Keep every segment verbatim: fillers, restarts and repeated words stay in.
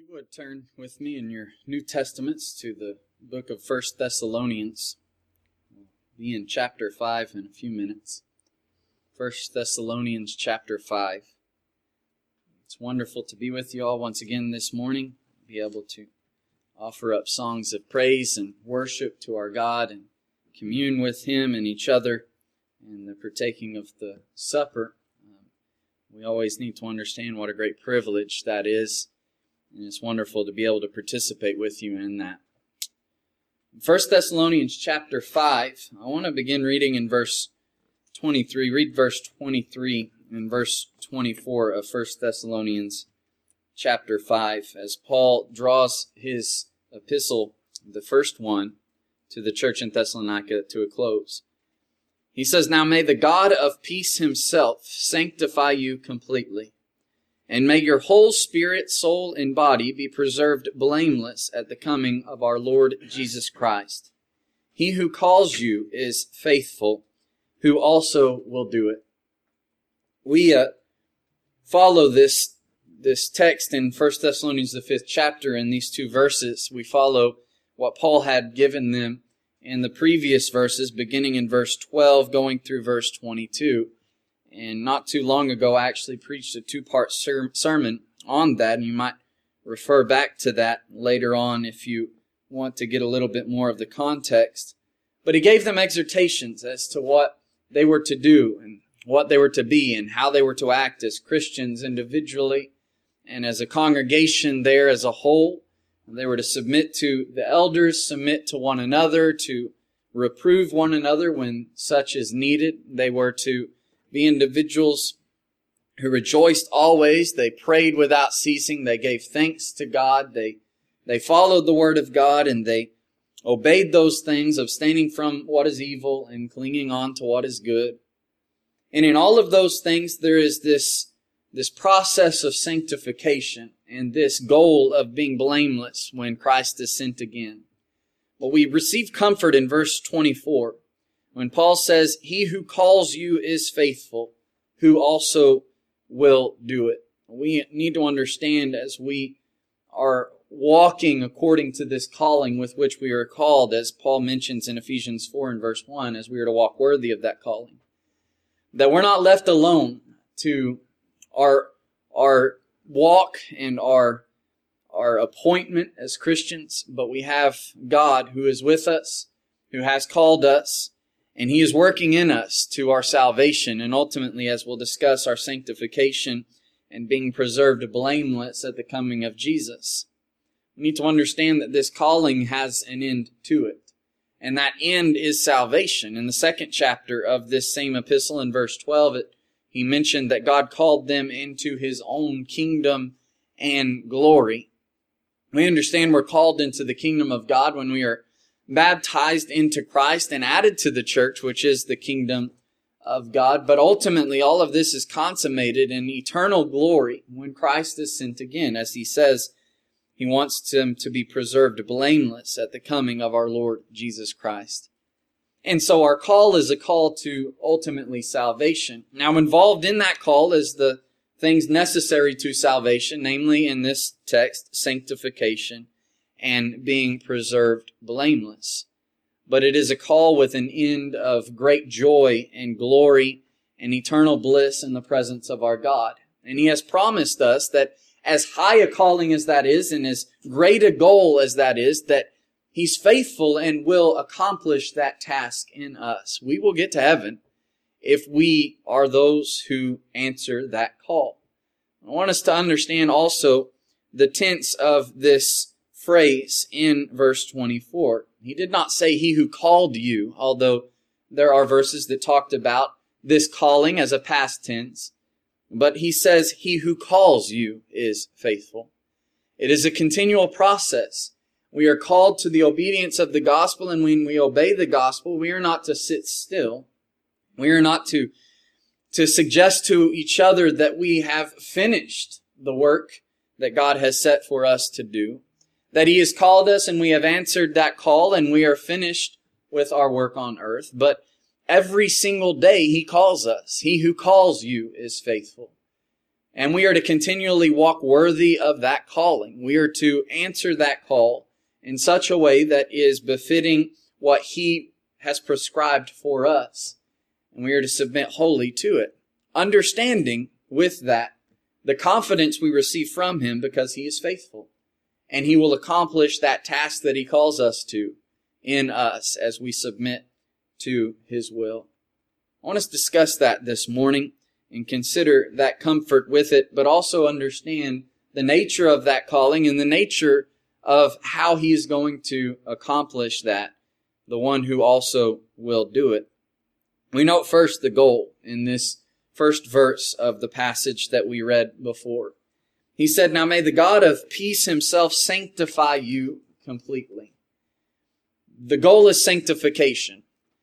you would turn with me in your New Testaments to the book of First Thessalonians. We'll be in chapter five in a few minutes. First Thessalonians chapter five. It's wonderful to be with you all once again this morning, be able to offer up songs of praise and worship to our God and commune with Him and each other in the partaking of the supper. Um, we always need to understand what a great privilege that is, and it's wonderful to be able to participate with you in that. First Thessalonians chapter five, I want to begin reading in verse twenty-three. Read verse twenty-three and verse twenty-four of First Thessalonians chapter five, as Paul draws his epistle, the first one, to the church in Thessalonica to a close. He says, "Now may the God of peace Himself sanctify you completely, and may your whole spirit, soul, and body be preserved blameless at the coming of our Lord Jesus Christ. He who calls you is faithful, who also will do it." We uh, follow this this text in First Thessalonians, the fifth chapter, in these two verses. We follow what Paul had given them in the previous verses, beginning in verse twelve, going through verse twenty-two. And not too long ago, I actually preached a two-part ser- sermon on that, and you might refer back to that later on if you want to get a little bit more of the context. But he gave them exhortations as to what they were to do and what they were to be and how they were to act as Christians individually and as a congregation there as a whole. They were to submit to the elders, submit to one another, to reprove one another when such is needed. They were to be individuals who rejoiced always. They prayed without ceasing. They gave thanks to God. They, they followed the Word of God, and they obeyed those things, abstaining from what is evil and clinging on to what is good. And in all of those things, there is this, this process of sanctification and this goal of being blameless when Christ is sent again. Well, we receive comfort in verse twenty-four when Paul says, "He who calls you is faithful, who also will do it." We need to understand, as we are walking according to this calling with which we are called, as Paul mentions in Ephesians four and verse one, as we are to walk worthy of that calling, that we're not left alone to our, our walk and our, our appointment as Christians, but we have God who is with us, who has called us, and He is working in us to our salvation, and ultimately, as we'll discuss, our sanctification and being preserved blameless at the coming of Jesus. We need to understand that this calling has an end to it, and that end is salvation. In the second chapter of this same epistle, in verse twelve, it, he mentioned that God called them into His own kingdom and glory. We understand we're called into the kingdom of God when we are baptized into Christ and added to the church, which is the kingdom of God. But ultimately, all of this is consummated in eternal glory when Christ is sent again. As he says, He wants them to be preserved blameless at the coming of our Lord Jesus Christ. And so our call is a call to ultimately salvation. Now, involved in that call is the things necessary to salvation, namely in this text, sanctification and being preserved blameless. But it is a call with an end of great joy and glory and eternal bliss in the presence of our God. And He has promised us that as high a calling as that is, and as great a goal as that is, that He's faithful and will accomplish that task in us. We will get to heaven if we are those who answer that call. I want us to understand also the tense of this phrase in verse twenty-four. He did not say "He who called you," although there are verses that talked about this calling as a past tense. But he says, "He who calls you is faithful." It is a continual process. We are called to the obedience of the gospel, and when we obey the gospel, we are not to sit still. We are not to, to suggest to each other that we have finished the work that God has set for us to do, that He has called us and we have answered that call and we are finished with our work on earth. But every single day He calls us. He who calls you is faithful. And we are to continually walk worthy of that calling. We are to answer that call in such a way that is befitting what He has prescribed for us. And we are to submit wholly to it. Understanding with that the confidence we receive from Him because He is faithful. And He will accomplish that task that He calls us to in us as we submit to His will. I want us to discuss that this morning and consider that comfort with it, but also understand the nature of that calling and the nature of how He is going to accomplish that, the one who also will do it. We note first the goal in this first verse of the passage that we read before. He said, "Now may the God of peace Himself sanctify you completely." The goal is sanctification.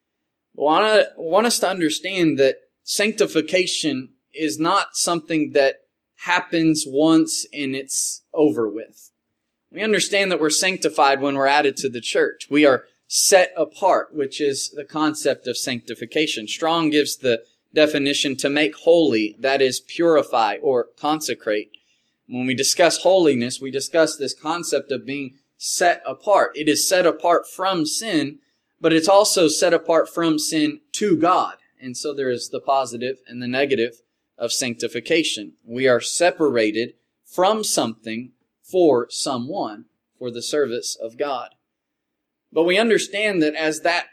I want us to understand that sanctification is not something that happens once and it's over with. We understand that we're sanctified when we're added to the church. We are set apart, which is the concept of sanctification. Strong gives the definition to make holy, that is, purify or consecrate. When we discuss holiness, we discuss this concept of being set apart. It is set apart from sin, but it's also set apart from sin to God. And so there is the positive and the negative of sanctification. We are separated from something for someone, for the service of God. But we understand that as that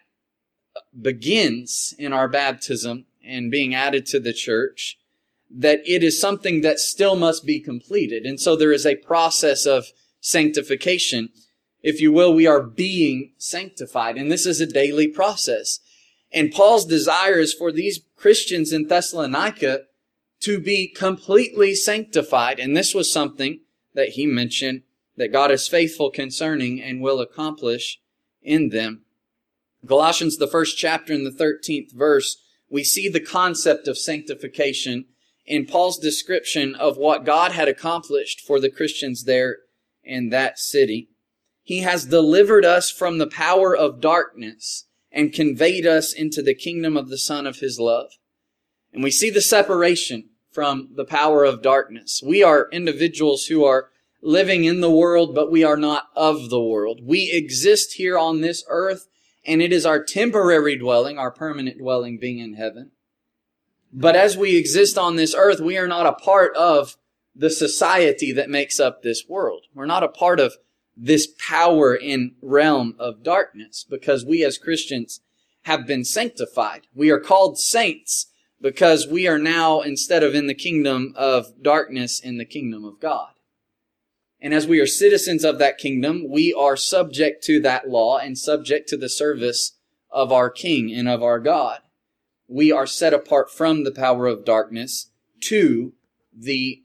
begins in our baptism and being added to the church, that it is something that still must be completed. And so there is a process of sanctification. If you will, we are being sanctified. And this is a daily process. And Paul's desire is for these Christians in Thessalonica to be completely sanctified. And this was something that he mentioned that God is faithful concerning and will accomplish in them. Colossians, the first chapter and the thirteenth verse, we see the concept of sanctification in Paul's description of what God had accomplished for the Christians there in that city. He has delivered us from the power of darkness and conveyed us into the kingdom of the Son of His love. And we see the separation from the power of darkness. We are individuals who are living in the world, but we are not of the world. We exist here on this earth, and it is our temporary dwelling, our permanent dwelling being in heaven. But as we exist on this earth, we are not a part of the society that makes up this world. We're not a part of this power and realm of darkness, because we as Christians have been sanctified. We are called saints because we are now, instead of in the kingdom of darkness, in the kingdom of God. And as we are citizens of that kingdom, we are subject to that law and subject to the service of our King and of our God. We are set apart from the power of darkness to the,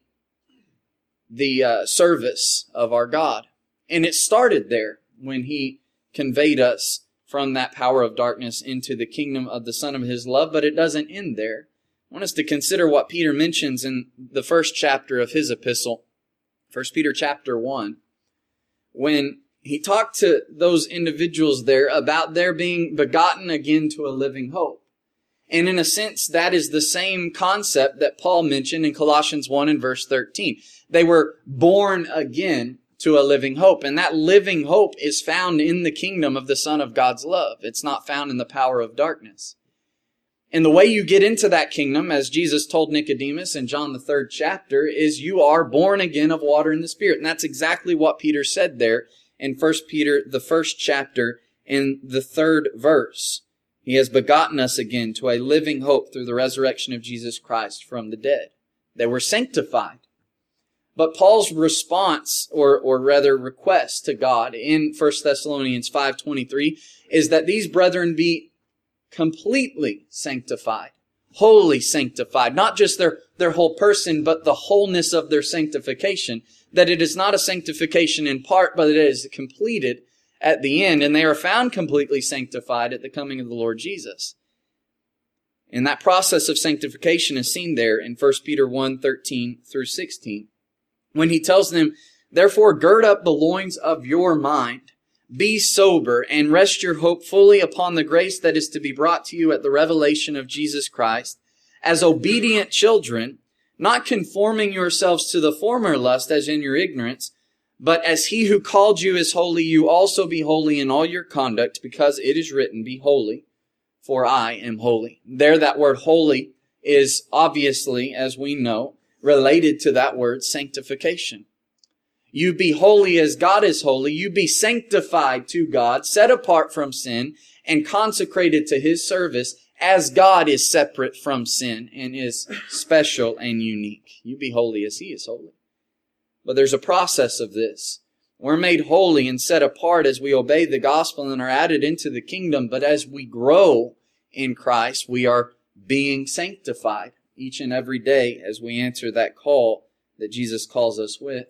the uh, service of our God. And it started there when He conveyed us from that power of darkness into the kingdom of the Son of His love, but it doesn't end there. I want us to consider what Peter mentions in the first chapter of his epistle, First Peter chapter one, when he talked to those individuals there about their being begotten again to a living hope. And in a sense, that is the same concept that Paul mentioned in Colossians one and verse thirteen. They were born again to a living hope. And that living hope is found in the kingdom of the Son of God's love. It's not found in the power of darkness. And the way you get into that kingdom, as Jesus told Nicodemus in John the third chapter, is you are born again of water and the Spirit. And that's exactly what Peter said there in First Peter, the first chapter, in the third verse. He has begotten us again to a living hope through the resurrection of Jesus Christ from the dead. They were sanctified. But Paul's response, or, or rather request to God in First Thessalonians five twenty-three, is that these brethren be completely sanctified, wholly sanctified, not just their, their whole person, but the wholeness of their sanctification. That it is not a sanctification in part, but it is completed at the end, and they are found completely sanctified at the coming of the Lord Jesus. And that process of sanctification is seen there in First Peter one thirteen through sixteen. When he tells them, therefore gird up the loins of your mind, be sober, and rest your hope fully upon the grace that is to be brought to you at the revelation of Jesus Christ. As obedient children, not conforming yourselves to the former lust as in your ignorance, but as he who called you is holy, you also be holy in all your conduct, because it is written, be holy, for I am holy. There, that word holy is obviously, as we know, related to that word sanctification. You be holy as God is holy. You be sanctified to God, set apart from sin, and consecrated to His service as God is separate from sin and is special and unique. You be holy as He is holy. But there's a process of this. We're made holy and set apart as we obey the gospel and are added into the kingdom. But as we grow in Christ, we are being sanctified each and every day as we answer that call that Jesus calls us with.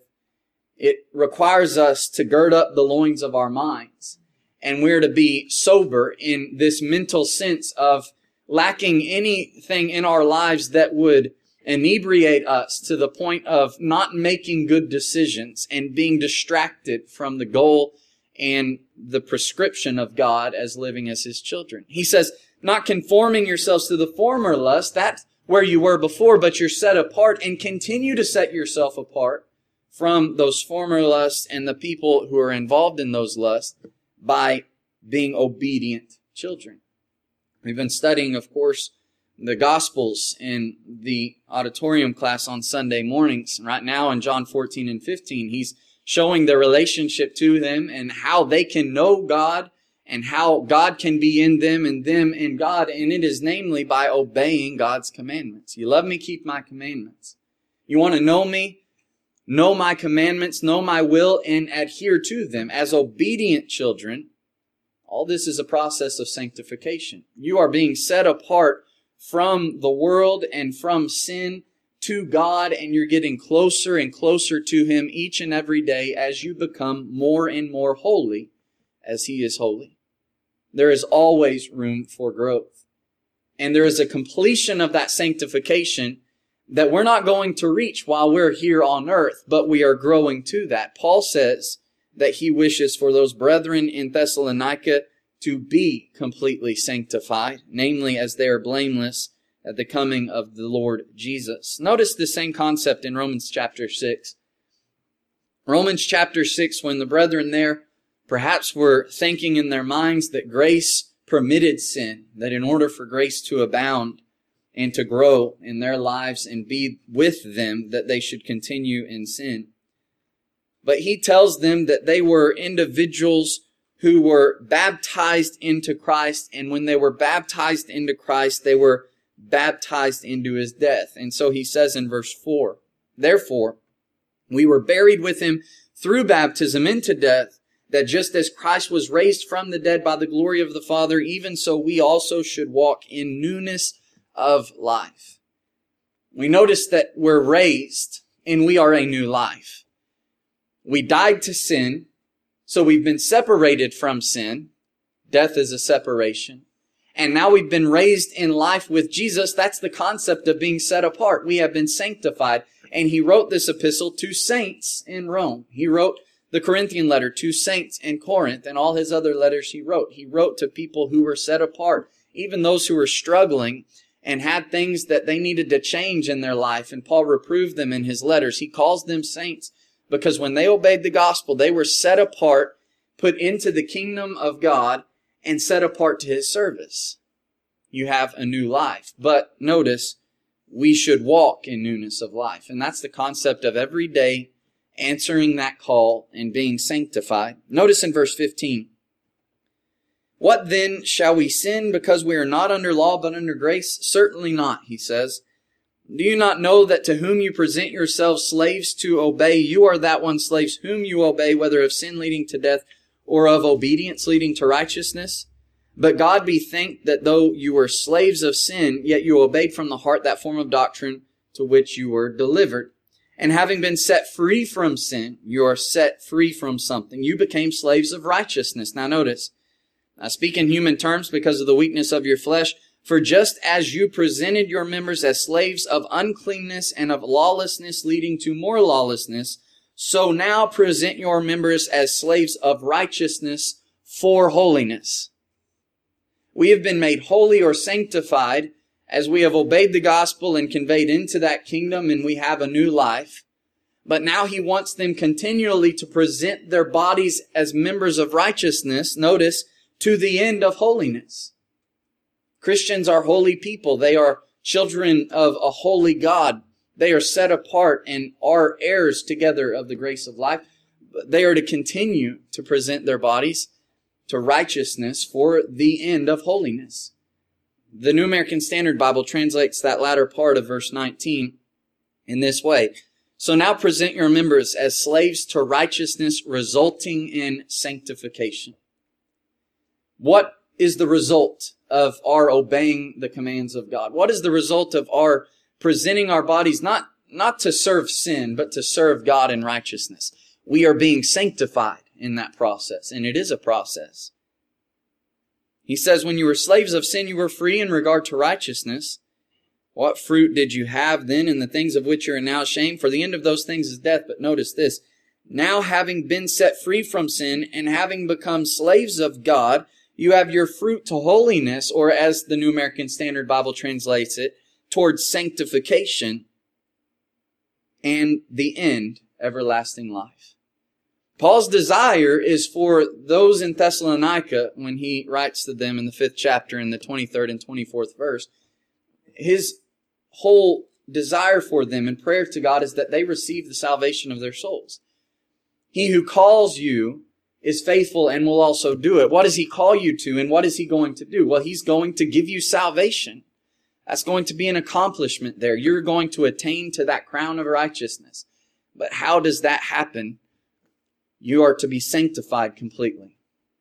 It requires us to gird up the loins of our minds. And we're to be sober in this mental sense of lacking anything in our lives that would inebriate us to the point of not making good decisions and being distracted from the goal and the prescription of God as living as His children. He says, not conforming yourselves to the former lust, that's where you were before, but you're set apart, and continue to set yourself apart from those former lusts and the people who are involved in those lusts by being obedient children. We've been studying, of course, the Gospels in the auditorium class on Sunday mornings. Right now in John fourteen and fifteen, he's showing their relationship to them and how they can know God and how God can be in them and them in God. And it is namely by obeying God's commandments. You love me, keep my commandments. You want to know me? Know my commandments, know my will, and adhere to them. As obedient children, all this is a process of sanctification. You are being set apart from the world and from sin to God, and you're getting closer and closer to Him each and every day as you become more and more holy as He is holy. There is always room for growth. And there is a completion of that sanctification that we're not going to reach while we're here on earth, but we are growing to that. Paul says that he wishes for those brethren in Thessalonica to be completely sanctified, namely as they are blameless at the coming of the Lord Jesus. Notice the same concept in Romans chapter six. Romans chapter six, when the brethren there perhaps were thinking in their minds that grace permitted sin, that in order for grace to abound and to grow in their lives and be with them, that they should continue in sin. But he tells them that they were individuals who were baptized into Christ, and when they were baptized into Christ, they were baptized into His death. And so he says in verse four, therefore, we were buried with Him through baptism into death, that just as Christ was raised from the dead by the glory of the Father, even so we also should walk in newness of life. We notice that we're raised and we are a new life. We died to sin, so we've been separated from sin. Death is a separation. And now we've been raised in life with Jesus. That's the concept of being set apart. We have been sanctified. And he wrote this epistle to saints in Rome. He wrote the Corinthian letter to saints in Corinth, and all his other letters he wrote. He wrote to people who were set apart, even those who were struggling and had things that they needed to change in their life. And Paul reproved them in his letters. He calls them saints because when they obeyed the gospel, they were set apart, put into the kingdom of God, and set apart to His service. You have a new life. But notice, we should walk in newness of life. And that's the concept of every day answering that call and being sanctified. Notice in verse fifteen, what then, shall we sin because we are not under law but under grace? Certainly not, he says. Do you not know that to whom you present yourselves slaves to obey, you are that one slaves whom you obey, whether of sin leading to death or of obedience leading to righteousness? But God be thanked that though you were slaves of sin, yet you obeyed from the heart that form of doctrine to which you were delivered. And having been set free from sin, you are set free from something. You became slaves of righteousness. Now notice, I speak in human terms because of the weakness of your flesh. For just as you presented your members as slaves of uncleanness and of lawlessness leading to more lawlessness, so now present your members as slaves of righteousness for holiness. We have been made holy or sanctified as we have obeyed the gospel and conveyed into that kingdom and we have a new life. But now He wants them continually to present their bodies as members of righteousness, notice, to the end of holiness. Christians are holy people. They are children of a holy God. They are set apart and are heirs together of the grace of life. They are to continue to present their bodies to righteousness for the end of holiness. The New American Standard Bible translates that latter part of verse nineteen in this way. So now present your members as slaves to righteousness, resulting in sanctification. What is the result of our obeying the commands of God? What is the result of our presenting our bodies not, not to serve sin, but to serve God in righteousness? We are being sanctified in that process, and it is a process. He says, when you were slaves of sin, you were free in regard to righteousness. What fruit did you have then in the things of which you are now ashamed? For the end of those things is death. But notice this, now having been set free from sin and having become slaves of God, you have your fruit to holiness, or as the New American Standard Bible translates it, towards sanctification, and the end, everlasting life. Paul's desire is for those in Thessalonica, when he writes to them in the fifth chapter, in the twenty-third and twenty-fourth verse, his whole desire for them and prayer to God is that they receive the salvation of their souls. He who calls you is faithful and will also do it. What does He call you to, and what is He going to do? Well, He's going to give you salvation. That's going to be an accomplishment there. You're going to attain to that crown of righteousness. But how does that happen? You are to be sanctified completely.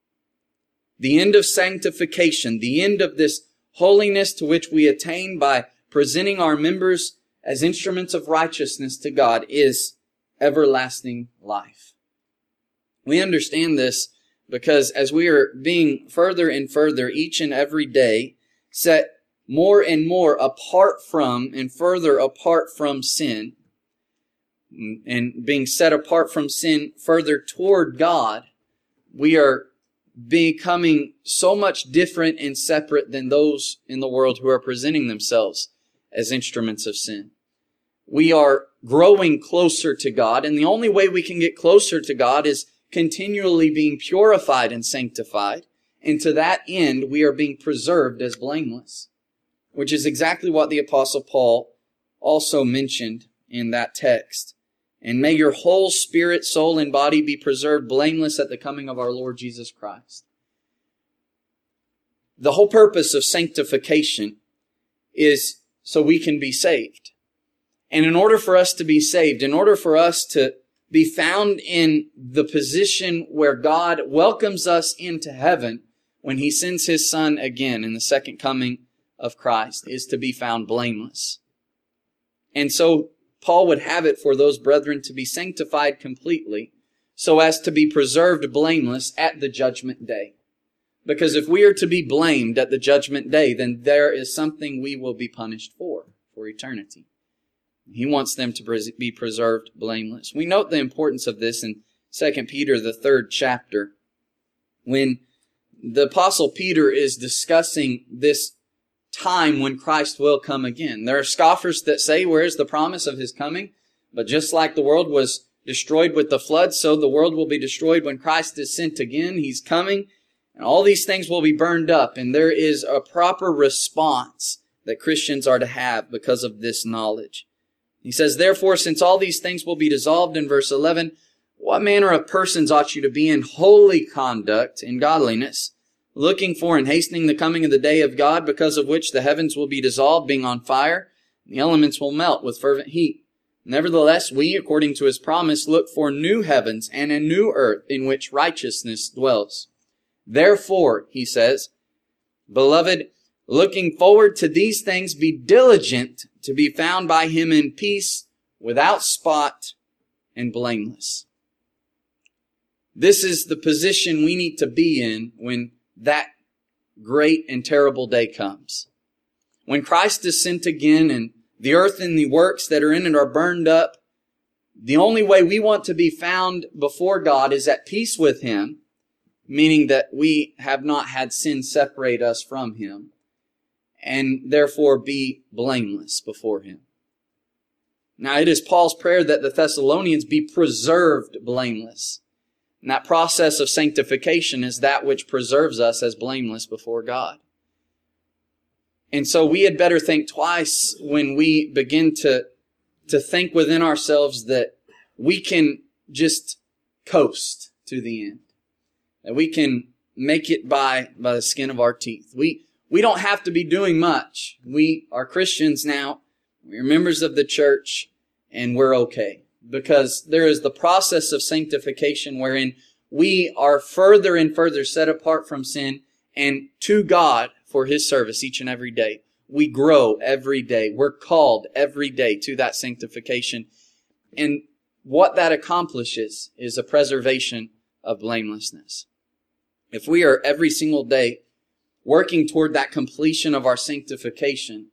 The end of sanctification, the end of this holiness to which we attain by presenting our members as instruments of righteousness to God, is everlasting life. We understand this because as we are being further and further each and every day set more and more apart from and further apart from sin, and being set apart from sin further toward God, we are becoming so much different and separate than those in the world who are presenting themselves as instruments of sin. We are growing closer to God, and the only way we can get closer to God is continually being purified and sanctified, and to that end we are being preserved as blameless, which is exactly what the Apostle Paul also mentioned in that text. And may your whole spirit, soul, and body be preserved blameless at the coming of our Lord Jesus Christ. The whole purpose of sanctification is so we can be saved. And in order for us to be saved, in order for us to be found in the position where God welcomes us into heaven when He sends His Son again in the second coming of Christ, is to be found blameless. And so Paul would have it for those brethren to be sanctified completely so as to be preserved blameless at the judgment day. Because if we are to be blamed at the judgment day, then there is something we will be punished for, for eternity. He wants them to be preserved blameless. We note the importance of this in Second Peter, the third chapter, when the Apostle Peter is discussing this time when Christ will come again. There are scoffers that say, where is the promise of His coming? But just like the world was destroyed with the flood, so the world will be destroyed when Christ is sent again. He's coming, and all these things will be burned up, and there is a proper response that Christians are to have because of this knowledge. He says, therefore, since all these things will be dissolved, in verse eleven, what manner of persons ought you to be in holy conduct, in godliness, looking for and hastening the coming of the day of God, because of which the heavens will be dissolved, being on fire, and the elements will melt with fervent heat. Nevertheless, we, according to His promise, look for new heavens and a new earth in which righteousness dwells. Therefore, he says, beloved, looking forward to these things, be diligent to be found by Him in peace, without spot, and blameless. This is the position we need to be in when that great and terrible day comes. When Christ is sent again and the earth and the works that are in it are burned up, the only way we want to be found before God is at peace with Him, meaning that we have not had sin separate us from Him. and therefore be blameless before Him. Now, it is Paul's prayer that the Thessalonians be preserved blameless. And that process of sanctification is that which preserves us as blameless before God. And so we had better think twice when we begin to, to think within ourselves that we can just coast to the end. That we can make it by, by the skin of our teeth. We, we don't have to be doing much. We are Christians now. We're members of the church, and we're okay. Because there is the process of sanctification wherein we are further and further set apart from sin and to God for His service each and every day. We grow every day. We're called every day to that sanctification. And what that accomplishes is a preservation of blamelessness. If we are every single day working toward that completion of our sanctification,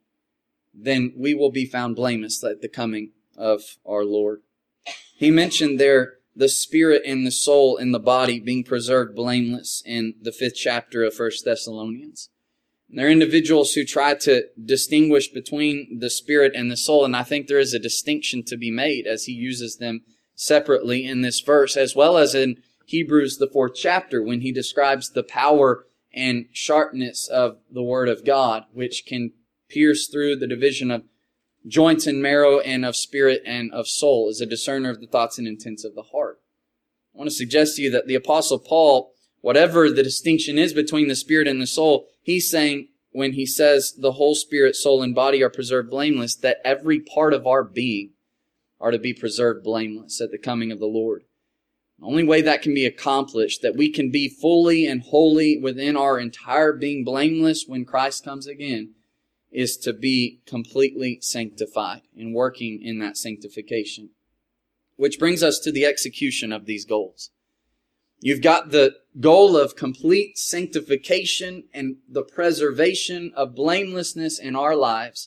then we will be found blameless at the coming of our Lord. He mentioned there the spirit and the soul and the body being preserved blameless in the fifth chapter of First Thessalonians. And there are individuals who try to distinguish between the spirit and the soul, and I think there is a distinction to be made as he uses them separately in this verse, as well as in Hebrews, the fourth chapter, when he describes the power and sharpness of the Word of God, which can pierce through the division of joints and marrow and of spirit and of soul, as a discerner of the thoughts and intents of the heart. I want to suggest to you that the Apostle Paul, whatever the distinction is between the spirit and the soul, he's saying when he says the whole spirit, soul, and body are preserved blameless, that every part of our being are to be preserved blameless at the coming of the Lord. The only way that can be accomplished, that we can be fully and wholly within our entire being blameless when Christ comes again, is to be completely sanctified and working in that sanctification. Which brings us to the execution of these goals. You've got the goal of complete sanctification and the preservation of blamelessness in our lives.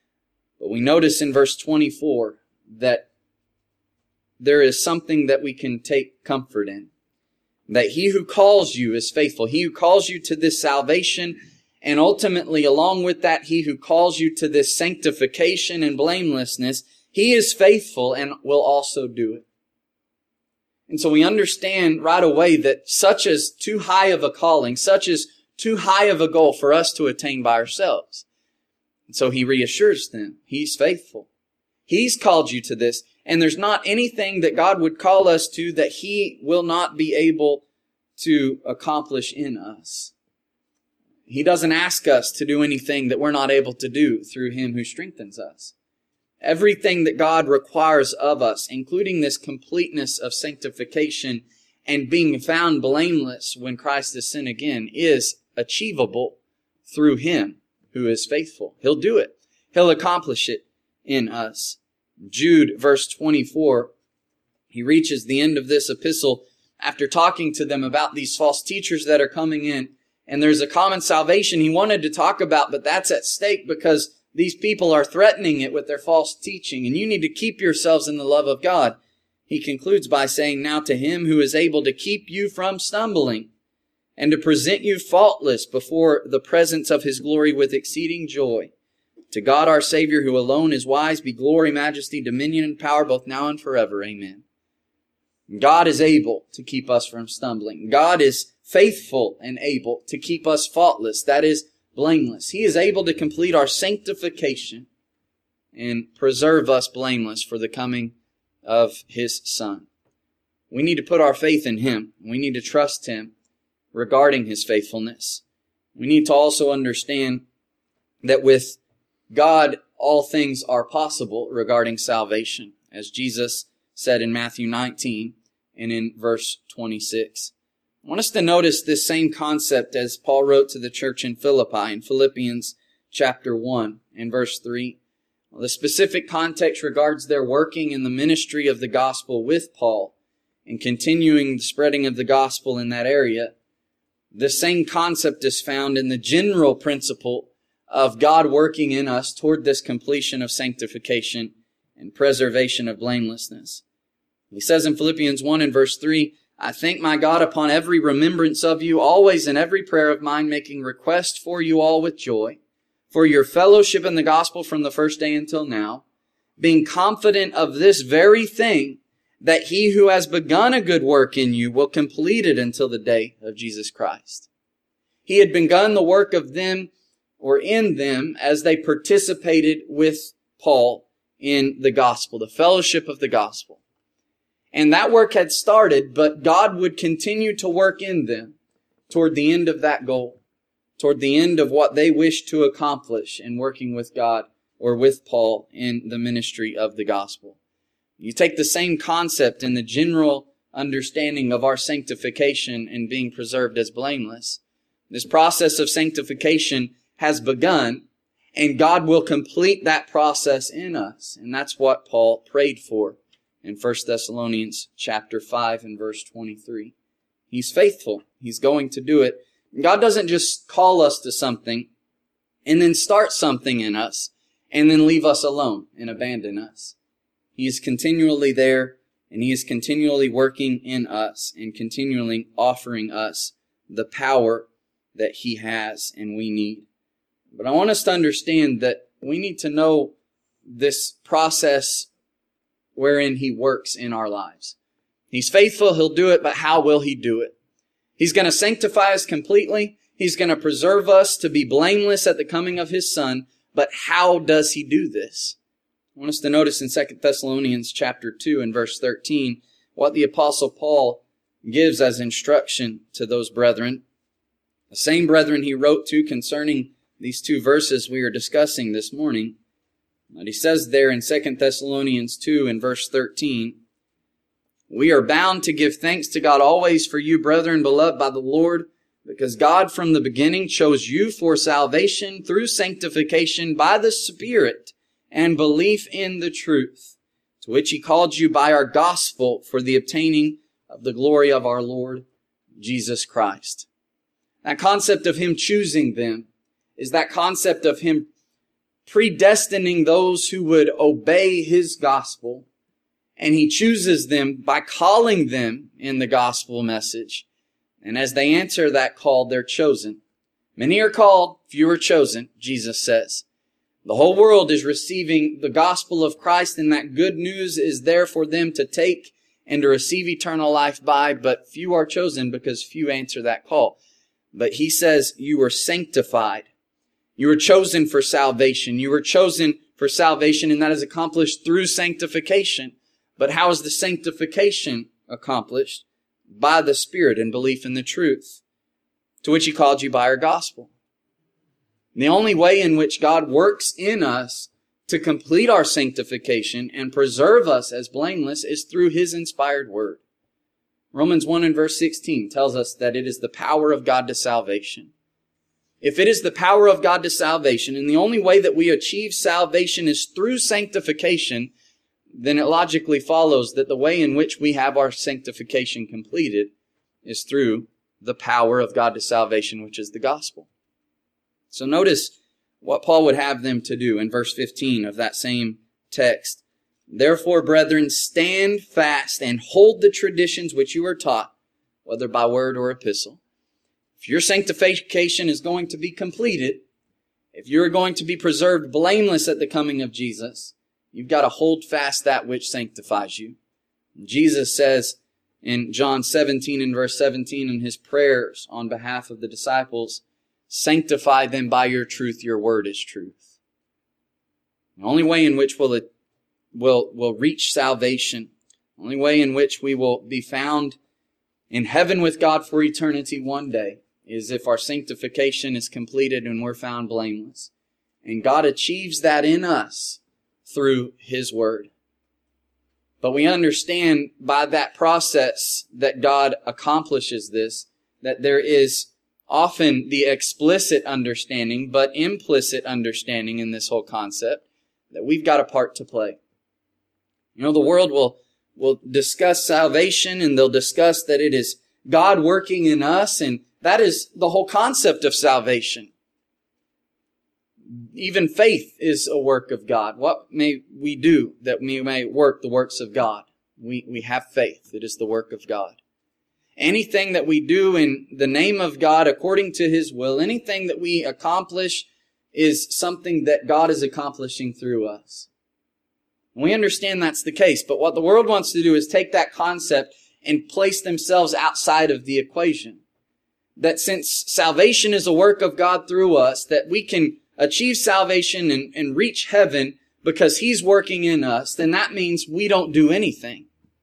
But we notice in verse twenty-four that there is something that we can take comfort in. That He who calls you is faithful. He who calls you to this salvation, and ultimately along with that, He who calls you to this sanctification and blamelessness, He is faithful and will also do it. And so we understand right away that such is too high of a calling, such is too high of a goal for us to attain by ourselves. And so He reassures them, He's faithful. He's called you to this, and there's not anything that God would call us to that He will not be able to accomplish in us. He doesn't ask us to do anything that we're not able to do through Him who strengthens us. Everything that God requires of us, including this completeness of sanctification and being found blameless when Christ is sent again, is achievable through Him who is faithful. He'll do it. He'll accomplish it in us. Jude, verse twenty-four, he reaches the end of this epistle after talking to them about these false teachers that are coming in. And there's a common salvation he wanted to talk about, but that's at stake because these people are threatening it with their false teaching, and you need to keep yourselves in the love of God. He concludes by saying, now to Him who is able to keep you from stumbling and to present you faultless before the presence of His glory with exceeding joy. To God our Savior, who alone is wise, be glory, majesty, dominion, and power, both now and forever. Amen. God is able to keep us from stumbling. God is faithful and able to keep us faultless. That is, blameless. He is able to complete our sanctification and preserve us blameless for the coming of His Son. We need to put our faith in Him. We need to trust Him regarding His faithfulness. We need to also understand that with God, all things are possible regarding salvation, as Jesus said in Matthew nineteen and in verse twenty-six. I want us to notice this same concept as Paul wrote to the church in Philippi in Philippians chapter one and verse three. Well, the specific context regards their working in the ministry of the gospel with Paul and continuing the spreading of the gospel in that area. The same concept is found in the general principle of God working in us toward this completion of sanctification and preservation of blamelessness. He says in Philippians one and verse three, I thank my God upon every remembrance of you, always in every prayer of mine, making request for you all with joy, for your fellowship in the gospel from the first day until now, being confident of this very thing, that he who has begun a good work in you will complete it until the day of Jesus Christ. He had begun the work of them, or in them, as they participated with Paul in the gospel, the fellowship of the gospel. And that work had started, but God would continue to work in them toward the end of that goal, toward the end of what they wished to accomplish in working with God or with Paul in the ministry of the gospel. You take the same concept in the general understanding of our sanctification and being preserved as blameless. This process of sanctification has begun, and God will complete that process in us. And that's what Paul prayed for in First Thessalonians chapter five and verse twenty-three. He's faithful. He's going to do it. God doesn't just call us to something and then start something in us and then leave us alone and abandon us. He is continually there, and He is continually working in us and continually offering us the power that He has and we need. But I want us to understand that we need to know this process wherein He works in our lives. He's faithful, He'll do it, but how will He do it? He's going to sanctify us completely. He's going to preserve us to be blameless at the coming of His Son. But how does He do this? I want us to notice in Second Thessalonians chapter two and verse thirteen what the Apostle Paul gives as instruction to those brethren. The same brethren he wrote to concerning these two verses we are discussing this morning. And he says there in Second Thessalonians two and verse thirteen, "We are bound to give thanks to God always for you, brethren, beloved by the Lord, because God from the beginning chose you for salvation through sanctification by the Spirit and belief in the truth, to which He called you by our gospel for the obtaining of the glory of our Lord Jesus Christ." That concept of Him choosing them is that concept of Him predestining those who would obey His gospel, and He chooses them by calling them in the gospel message. And as they answer that call, they're chosen. Many are called, few are chosen, Jesus says. The whole world is receiving the gospel of Christ, and that good news is there for them to take and to receive eternal life by, but few are chosen because few answer that call. But He says, you were sanctified. You were chosen for salvation. You were chosen for salvation, and that is accomplished through sanctification. But how is the sanctification accomplished? By the Spirit and belief in the truth, to which He called you by our gospel. The only way in which God works in us to complete our sanctification and preserve us as blameless is through His inspired word. Romans one and verse sixteen tells us that it is the power of God to salvation. If it is the power of God to salvation, and the only way that we achieve salvation is through sanctification, then it logically follows that the way in which we have our sanctification completed is through the power of God to salvation, which is the gospel. So notice what Paul would have them to do in verse fifteen of that same text. "Therefore, brethren, stand fast and hold the traditions which you are taught, whether by word or epistle." If your sanctification is going to be completed, if you're going to be preserved blameless at the coming of Jesus, you've got to hold fast that which sanctifies you. Jesus says in John seventeen and verse seventeen in His prayers on behalf of the disciples, "Sanctify them by your truth, your word is truth." The only way in which we'll, we'll, we'll reach salvation, the only way in which we will be found in heaven with God for eternity one day, is if our sanctification is completed and we're found blameless. And God achieves that in us through His word. But we understand by that process that God accomplishes this, that there is often the explicit understanding, but implicit understanding in this whole concept, that we've got a part to play. You know, the world will, will discuss salvation, and they'll discuss that it is God working in us, and that is the whole concept of salvation. Even faith is a work of God. What may we do that we may work the works of God? We, we have faith. It is the work of God. Anything that we do in the name of God according to His will, anything that we accomplish is something that God is accomplishing through us. And we understand that's the case, but what the world wants to do is take that concept and place themselves outside of the equation. That since salvation is a work of God through us, that we can achieve salvation and, and reach heaven because He's working in us, then that means we don't do anything.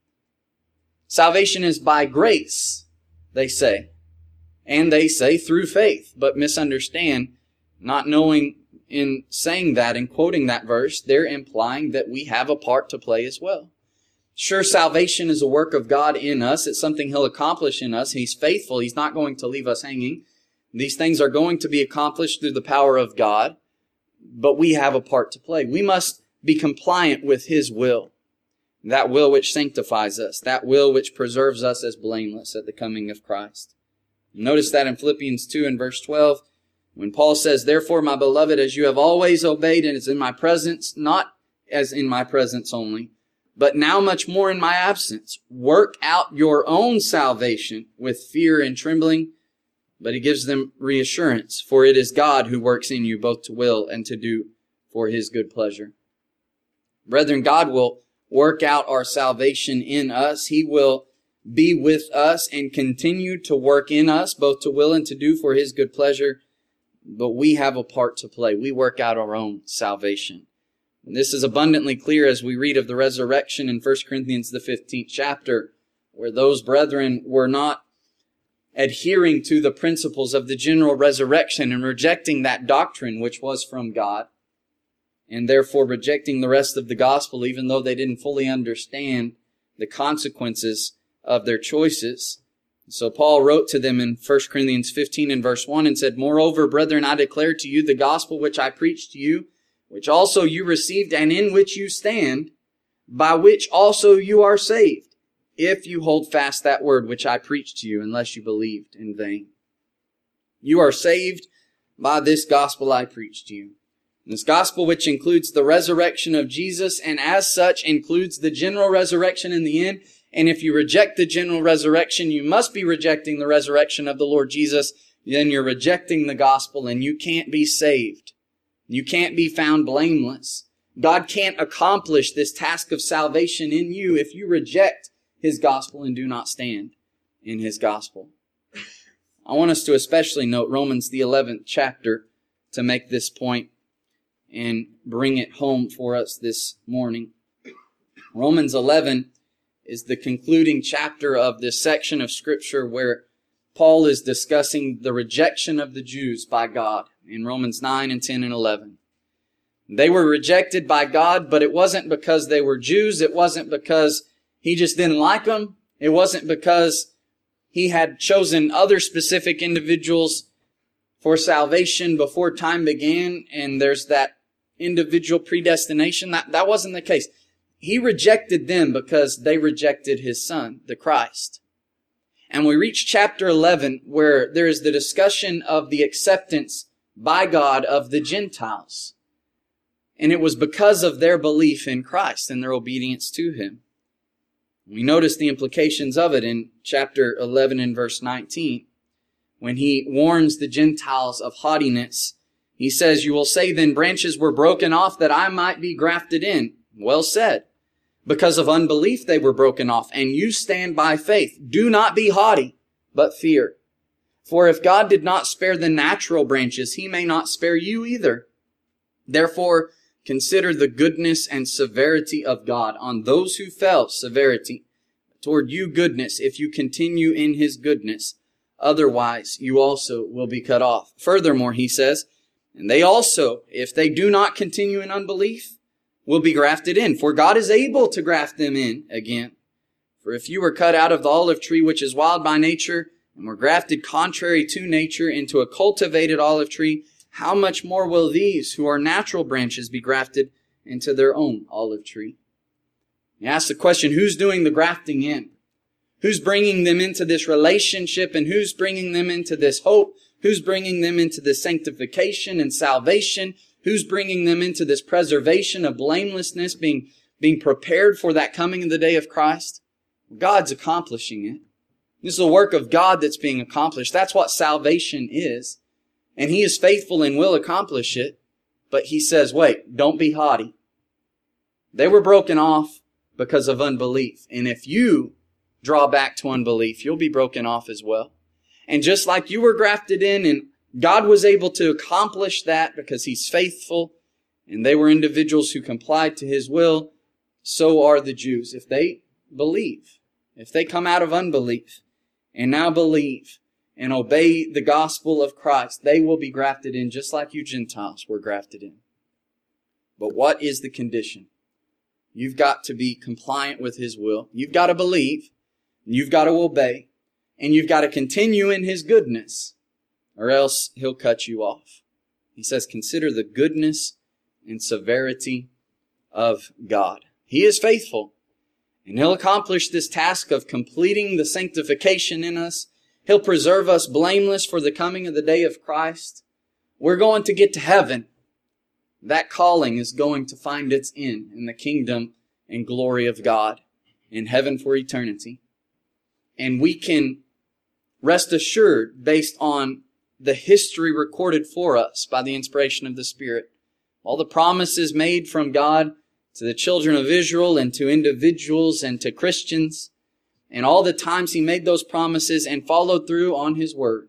Salvation is by grace, they say. And they say through faith, but misunderstand, not knowing in saying that and quoting that verse, they're implying that we have a part to play as well. Sure, salvation is a work of God in us. It's something He'll accomplish in us. He's faithful. He's not going to leave us hanging. These things are going to be accomplished through the power of God, but we have a part to play. We must be compliant with His will, that will which sanctifies us, that will which preserves us as blameless at the coming of Christ. Notice that in Philippians two and verse twelve, when Paul says, "Therefore, my beloved, as you have always obeyed and as in my presence, not as in my presence only, but now much more in my absence, work out your own salvation with fear and trembling." But he gives them reassurance, "For it is God who works in you both to will and to do for His good pleasure." Brethren, God will work out our salvation in us. He will be with us and continue to work in us, both to will and to do for His good pleasure. But we have a part to play. We work out our own salvation. And this is abundantly clear as we read of the resurrection in First Corinthians, the fifteenth chapter, where those brethren were not adhering to the principles of the general resurrection and rejecting that doctrine which was from God, and therefore rejecting the rest of the gospel, even though they didn't fully understand the consequences of their choices. So Paul wrote to them in First Corinthians fifteen and verse one and said, "Moreover, brethren, I declare to you the gospel which I preached to you, which also you received and in which you stand, by which also you are saved, if you hold fast that word which I preached to you, unless you believed in vain." You are saved by this gospel I preached to you. This gospel which includes the resurrection of Jesus, and as such includes the general resurrection in the end. And if you reject the general resurrection, you must be rejecting the resurrection of the Lord Jesus. Then you're rejecting the gospel and you can't be saved. You can't be found blameless. God can't accomplish this task of salvation in you if you reject His gospel and do not stand in His gospel. I want us to especially note Romans the eleventh chapter to make this point and bring it home for us this morning. Romans eleven is the concluding chapter of this section of Scripture where Paul is discussing the rejection of the Jews by God in Romans nine and ten and eleven. They were rejected by God, but it wasn't because they were Jews. It wasn't because He just didn't like them. It wasn't because He had chosen other specific individuals for salvation before time began and there's that individual predestination. That, that wasn't the case. He rejected them because they rejected His Son, the Christ. And we reach chapter eleven where there is the discussion of the acceptance by God of the Gentiles. And it was because of their belief in Christ and their obedience to Him. We notice the implications of it in chapter eleven and verse nineteen. When He warns the Gentiles of haughtiness, He says, "You will say then, branches were broken off that I might be grafted in." Well said. Because of unbelief they were broken off, and you stand by faith. Do not be haughty, but fear. For if God did not spare the natural branches, He may not spare you either. Therefore, consider the goodness and severity of God on those who fell, severity. Toward you goodness, if you continue in His goodness. Otherwise, you also will be cut off. Furthermore, He says, and they also, if they do not continue in unbelief, will be grafted in. For God is able to graft them in again. For if you were cut out of the olive tree which is wild by nature, and were grafted contrary to nature into a cultivated olive tree, how much more will these who are natural branches be grafted into their own olive tree? You ask the question, who's doing the grafting in? Who's bringing them into this relationship, and who's bringing them into this hope? Who's bringing them into this sanctification and salvation? Who's bringing them into this preservation of blamelessness, being, being prepared for that coming in the day of Christ? God's accomplishing it. This is the work of God that's being accomplished. That's what salvation is. And He is faithful and will accomplish it. But He says, wait, don't be haughty. They were broken off because of unbelief. And if you draw back to unbelief, you'll be broken off as well. And just like you were grafted in and God was able to accomplish that because He's faithful and they were individuals who complied to His will, so are the Jews. If they believe, if they come out of unbelief and now believe and obey the gospel of Christ, they will be grafted in just like you Gentiles were grafted in. But what is the condition? You've got to be compliant with His will. You've got to believe. You've got to obey. And you've got to continue in His goodness, or else He'll cut you off. He says, consider the goodness and severity of God. He is faithful, and He'll accomplish this task of completing the sanctification in us. He'll preserve us blameless for the coming of the day of Christ. We're going to get to heaven. That calling is going to find its end in the kingdom and glory of God in heaven for eternity. And we can rest assured, based on the history recorded for us by the inspiration of the Spirit, all the promises made from God to the children of Israel and to individuals and to Christians, and all the times He made those promises and followed through on His word.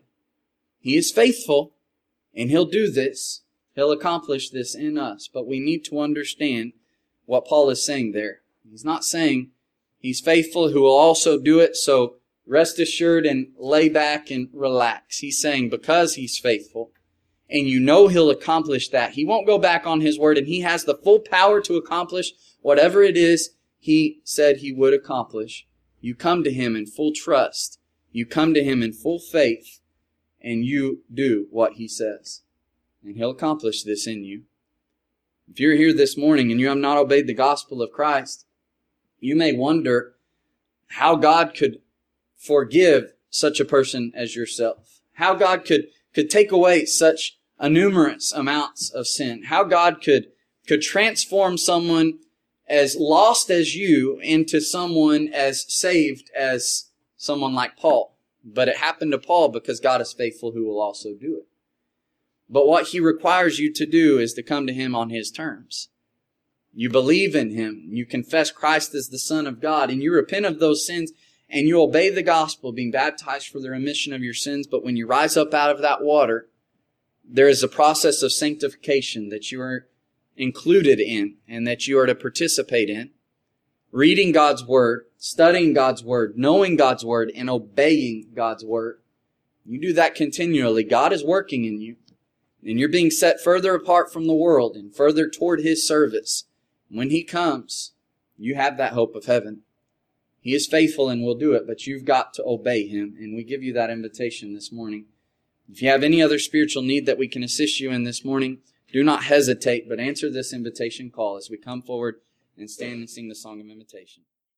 He is faithful, and He'll do this. He'll accomplish this in us. But we need to understand what Paul is saying there. He's not saying He's faithful who will also do it, so rest assured and lay back and relax. He's saying because He's faithful, and you know He'll accomplish that, He won't go back on His word, and He has the full power to accomplish whatever it is He said He would accomplish. You come to Him in full trust. You come to Him in full faith, and you do what He says. And He'll accomplish this in you. If you're here this morning and you have not obeyed the gospel of Christ, you may wonder how God could forgive such a person as yourself. How God could, could take away such a numerous amounts of sin. How God could, could transform someone as lost as you into someone as saved as someone like Paul. But it happened to Paul because God is faithful who will also do it. But what He requires you to do is to come to Him on His terms. You believe in Him. You confess Christ as the Son of God. And you repent of those sins. And you obey the gospel, being baptized for the remission of your sins. But when you rise up out of that water, there is a process of sanctification that you are included in and that you are to participate in. Reading God's Word, studying God's Word, knowing God's Word, and obeying God's Word. You do that continually. God is working in you. And you're being set further apart from the world and further toward His service. When He comes, you have that hope of heaven. He is faithful and will do it, but you've got to obey Him. And we give you that invitation this morning. If you have any other spiritual need that we can assist you in this morning, do not hesitate, but answer this invitation call as we come forward and stand and sing the song of invitation.